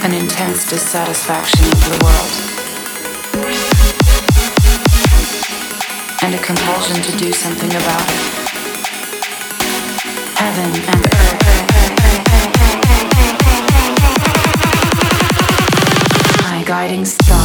An intense dissatisfaction with the world, and a compulsion to do something about it. Heaven and earth, my guiding star.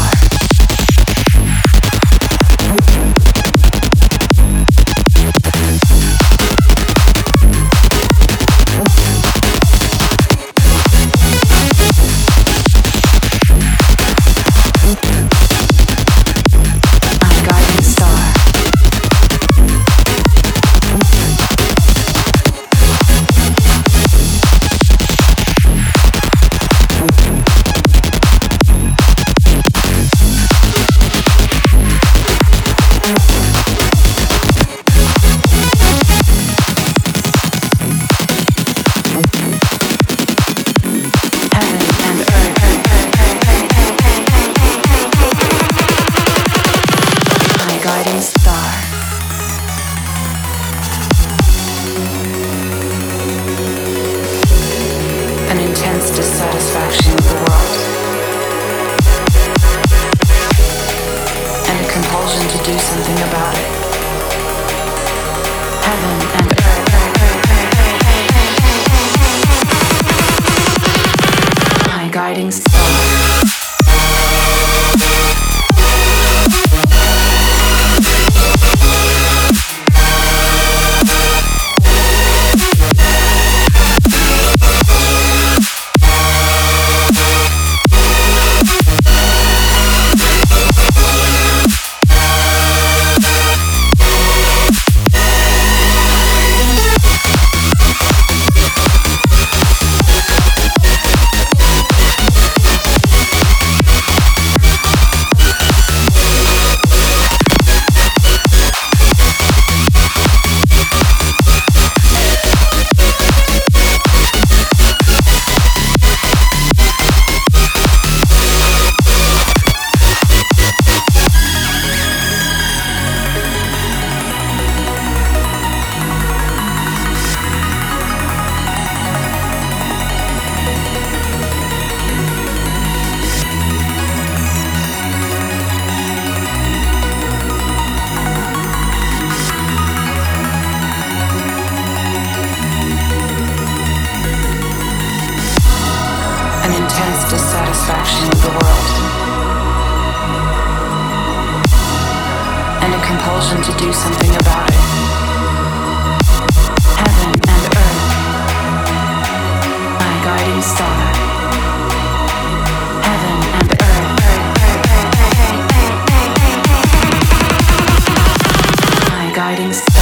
An intense dissatisfaction with the world, and a compulsion to do something about it. Heaven and earth, my guiding star. An intense dissatisfaction with the world, and a compulsion to do something about it. Heaven and earth, my guiding star. Heaven and earth, my guiding star.